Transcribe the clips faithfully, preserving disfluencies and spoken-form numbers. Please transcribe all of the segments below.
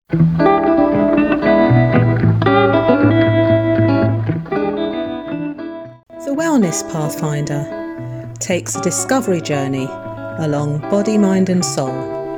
The Wellness Pathfinder takes a discovery journey along body, mind and soul.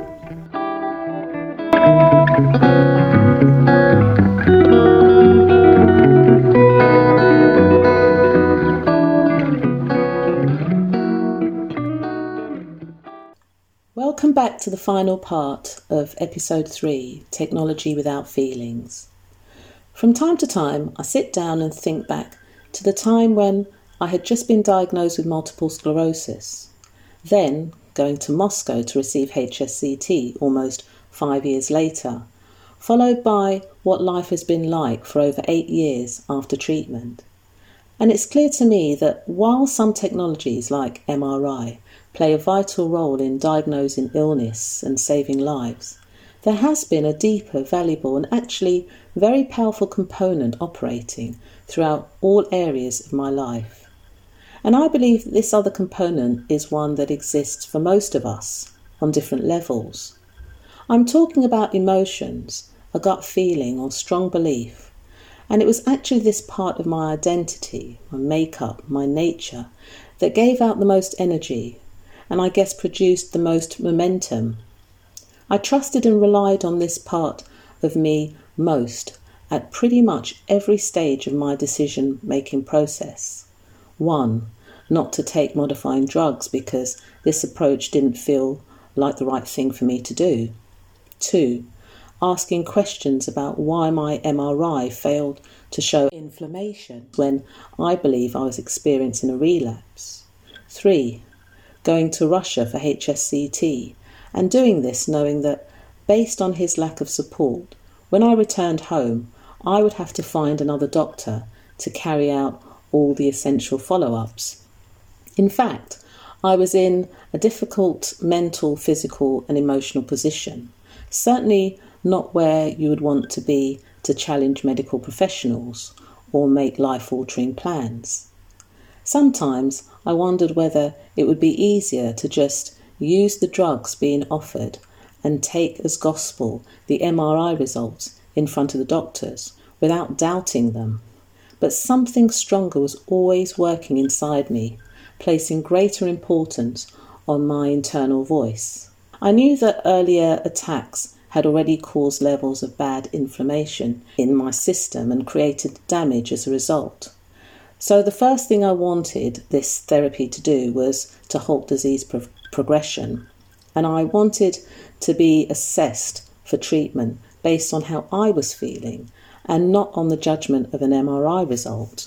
Welcome back to the final part of episode three, Technology Without Feelings. From time to time, I sit down and think back to the time when I had just been diagnosed with multiple sclerosis, then going to Moscow to receive H S C T almost five years later, followed by what life has been like for over eight years after treatment. And it's clear to me that while some technologies like M R I play a vital role in diagnosing illness and saving lives, there has been a deeper, valuable and actually very powerful component operating throughout all areas of my life. And I believe that this other component is one that exists for most of us on different levels. I'm talking about emotions, a gut feeling or strong belief. And it was actually this part of my identity, my makeup, my nature, that gave out the most energy and I guess produced the most momentum. I trusted and relied on this part of me most at pretty much every stage of my decision-making process. One, not to take modifying drugs because this approach didn't feel like the right thing for me to do. Two, asking questions about why my M R I failed to show inflammation when I believe I was experiencing a relapse. Three, going to Russia for H S C T and doing this knowing that based on his lack of support, when I returned home, I would have to find another doctor to carry out all the essential follow-ups. In fact, I was in a difficult mental, physical and emotional position, certainly not where you would want to be to challenge medical professionals or make life-altering plans. Sometimes I wondered whether it would be easier to just use the drugs being offered and take as gospel the M R I results in front of the doctors without doubting them. But something stronger was always working inside me, placing greater importance on my internal voice. I knew that earlier attacks had already caused levels of bad inflammation in my system and created damage as a result. So the first thing I wanted this therapy to do was to halt disease pro- progression. And I wanted to be assessed for treatment based on how I was feeling and not on the judgment of an M R I result.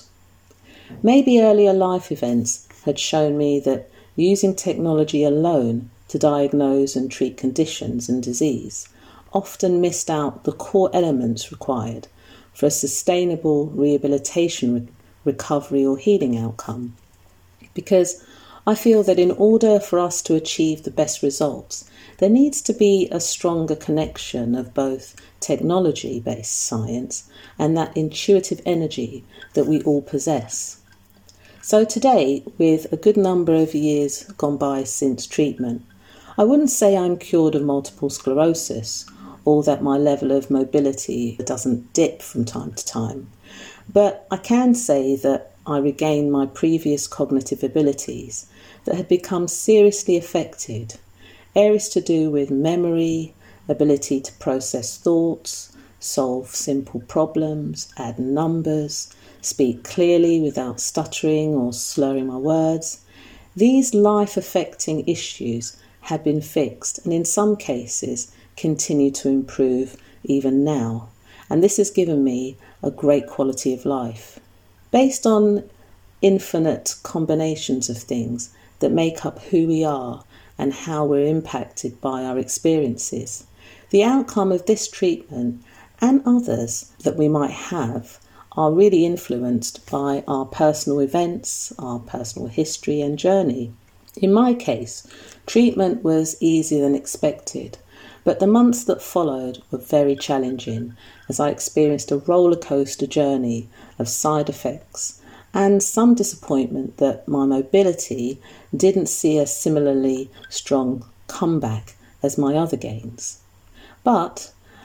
Maybe earlier life events had shown me that using technology alone to diagnose and treat conditions and disease often missed out the core elements required for a sustainable rehabilitation, re- recovery or healing outcome. Because I feel that in order for us to achieve the best results, there needs to be a stronger connection of both technology-based science and that intuitive energy that we all possess. So today, with a good number of years gone by since treatment, I wouldn't say I'm cured of multiple sclerosis or that my level of mobility doesn't dip from time to time, but I can say that I regained my previous cognitive abilities that had become seriously affected, areas to do with memory, ability to process thoughts, solve simple problems, add numbers, speak clearly without stuttering or slurring my words. These life-affecting issues had been fixed and in some cases continue to improve even now. And this has given me a great quality of life. Based on infinite combinations of things that make up who we are and how we're impacted by our experiences, the outcome of this treatment and others that we might have are really influenced by our personal events, our personal history and journey. In my case, treatment was easier than expected, but the months that followed were very challenging as I experienced a roller coaster journey of side effects and some disappointment that my mobility didn't see a similarly strong comeback as my other gains. But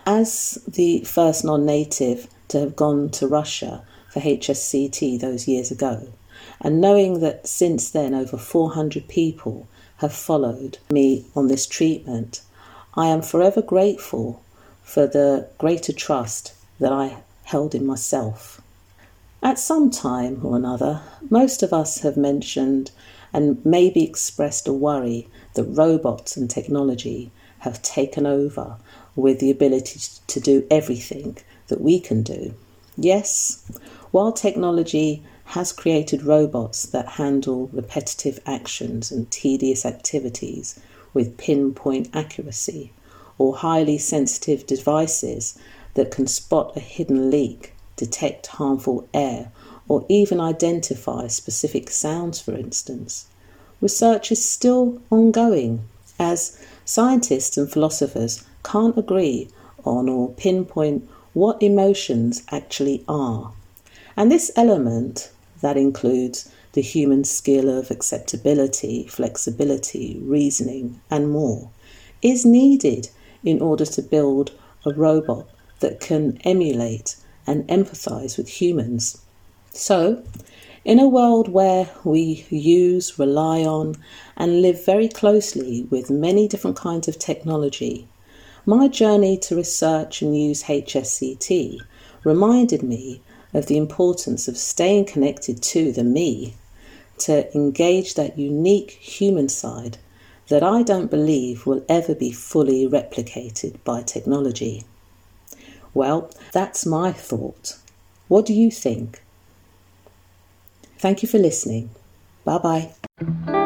As the first non-native to have gone to Russia for H S C T those years ago, and knowing that since then over four hundred people have followed me on this treatment, I am forever grateful for the greater trust that I held in myself. At some time or another, most of us have mentioned and maybe expressed a worry that robots and technology have taken over with the ability to do everything that we can do. Yes, while technology has created robots that handle repetitive actions and tedious activities with pinpoint accuracy, or highly sensitive devices that can spot a hidden leak, detect harmful air, or even identify specific sounds, for instance, research is still ongoing, as scientists and philosophers can't agree on or pinpoint what emotions actually are. And this element, that includes the human skill of acceptability, flexibility, reasoning, and more, is needed in order to build a robot that can emulate and empathise with humans. So, in a world where we use, rely on, and live very closely with many different kinds of technology, my journey to research and use H S C T reminded me of the importance of staying connected to the me, to engage that unique human side that I don't believe will ever be fully replicated by technology. Well, that's my thought. What do you think? Thank you for listening. Bye-bye.